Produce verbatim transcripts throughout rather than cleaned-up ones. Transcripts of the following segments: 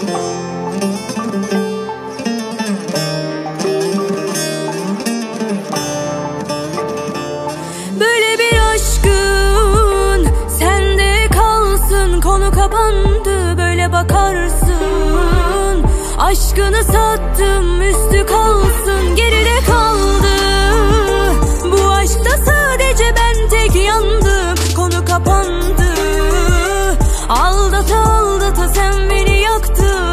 Böyle bir aşkın sende kalsın, konu kapandı, böyle bakarsın. Aşkını sattım, üstü kalsın, geride kaldı. Bu aşkta sadece ben tek yandım, konu kapandı. Aldata aldata sen beni yaktın.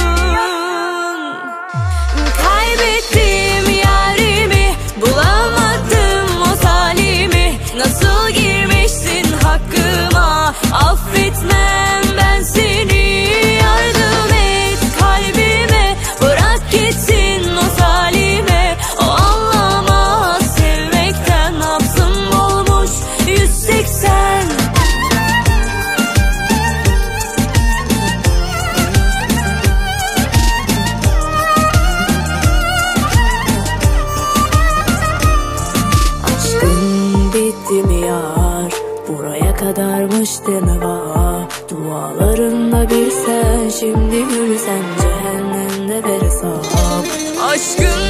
Kaybettim yarimi, bulamadım o salimi. Nasıl girmişsin hakkıma, affetmem ben seni. Yardım et kalbime, bırak gitsin o salime. O anlamaz sevmekten, nabzım olmuş yüz seksen. Aşkın bitti mi yar, buraya kadarmış deme var. Dualarınla bir sen, şimdi gülsen cehennemde bir hesap. Aşkın